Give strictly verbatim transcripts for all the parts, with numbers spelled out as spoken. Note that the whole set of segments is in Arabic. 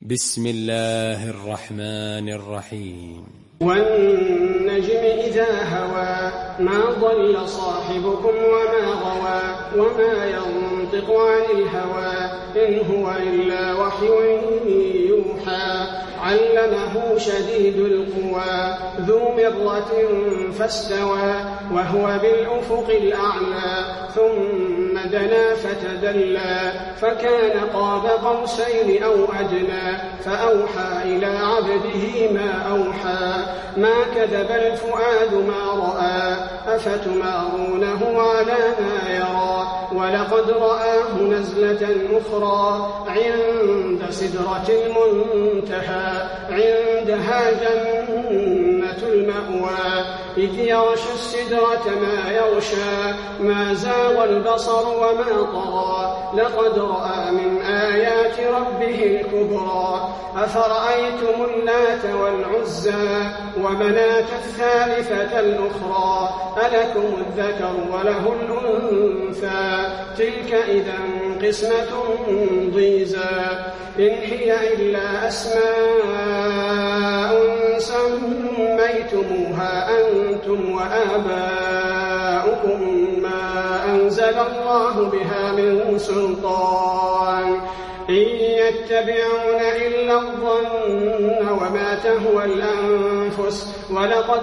بسم الله الرحمن الرحيم. والنجم إذا هوى ما ضل صاحبكم وما غوى وما ينطق عن الهوى إن هو إلا وحي يوحى علمه شديد القوى ذو مرة فاستوى وهو بالأفق الأعلى ثم دنا فتدلى فكان قاب قوسين أو أدنى فأوحى إلى عبده ما أوحى ما كذب الفؤاد ما رأى أفتمارونه على ما يرى ولقد رآه نزلة أخرى عند سدرة المنتهى عندها جنة المأوى إذ يغشى السدرة ما يغشى ما زاغ البصر وما طغى لقد رأى من آيات ربه الكبرى أفرأيتم اللات والعزى ومناة الثالثة الأخرى ألكم الذكر وله الأنثى تلك إذا قسمة ضيزى إن هي إلا أسماء سميتموها أنتم وآباؤكم ما أنزل الله بها من سلطان إن يتبعون إلا الظن وما تهوى الأنفس ولقد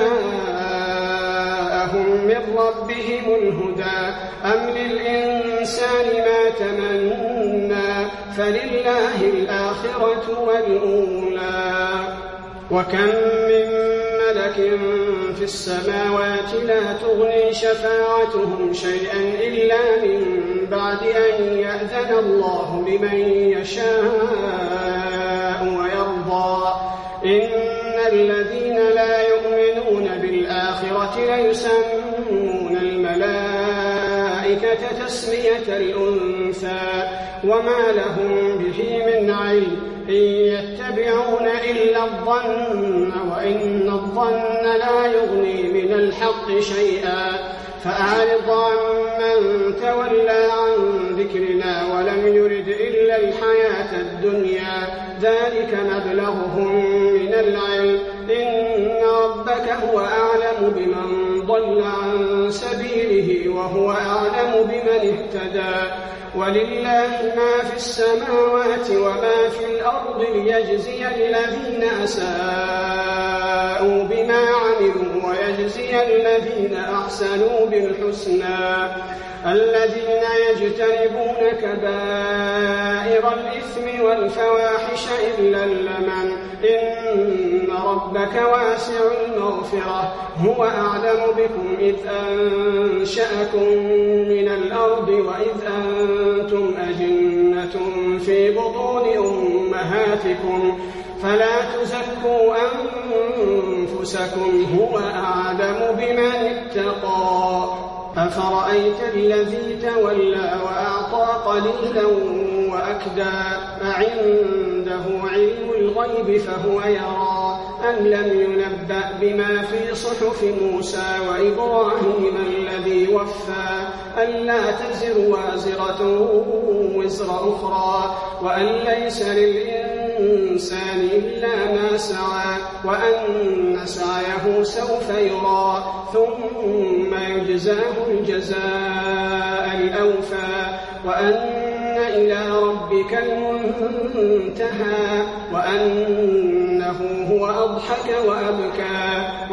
جاءهم من ربهم الهدى أم للإنسان ما تمنى فلله الآخرة والأولى وكم من ملك في السماوات لا تغني شفاعتهم شيئا إلا من بعد أن يأذن الله لمن يشاء ويرضى إن الذين لا يؤمنون بالآخرة ليسمون الملائكة تسمية الأنثى وما لهم به من علم إن يتبعون إلا الظن وإن الظن لا يغني من الحق شيئا فأعرض عمن تولى عن ذكرنا ولم يرد إلا الحياة الدنيا ذلك مبلغهم من العلم إن ربك هو أعلم بمن ضل عن سبيله وهو أعلم بمن اهتدى ولله ما في السماوات وما في الأرض ليجزي الذين أساءوا بما عملوا ويجزي الذين أحسنوا بالحسنى الذين يجتنبون كبائر الإثم والفواحش إلا اللمم إن ربك واسع المغفرة هو أعلم بكم إذ أنشأكم من الأرض وإذ أنتم أجنة في بطون أمهاتكم فلا تزكوا أنفسكم هو أعلم بمن اتقى أفرأيت الذي تولى وأعطى قليلا وأكدى أعنده علم الغيب فهو يرى أم لم ينبأ بما في صحف موسى وإبراهيم الذي وفى ألا تزر وازرة وزر أخرى وأن ليس للإنسان إلا ما سعى وأن سعيه سوف يرى ثم يجزاه الجزاء الأوفى وأن إلى ربك المنتهى وأنه هو أضحك وأبكى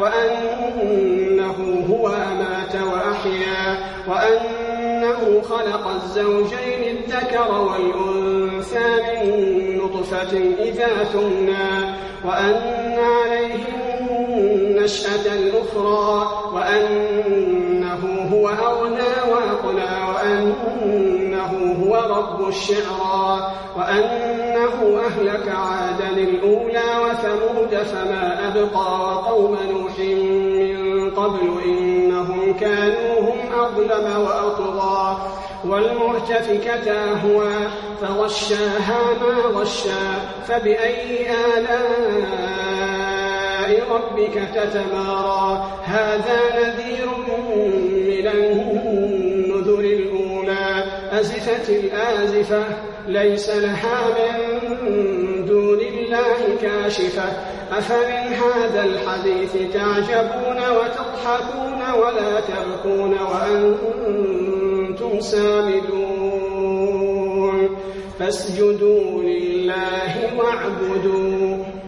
وأنه هو أمات وأحيا وأنه خلق الزوجين الذكر والأنثى من نطفة إذا تمنى وأن عليه النشأة الأخرى وأنه هو أغنى وأقنى وأنه هو رب الشعرى وأنه أهلك عادا الأولى وثمود فما أبقى قوم نوح من قبل إنهم كانوا هم أظلم وأطغى والمؤتفكة أهوى فغشاها ما غشى فبأي آلاء ربك تتمارى هذا نذير من النذر الأولى أزفت الآزفة ليس لها من دون الله كاشفة أفمن هذا الحديث تعجبون وتضحكون ولا تبكون وأنتم سامدون فاسجدوا لله واعبدوا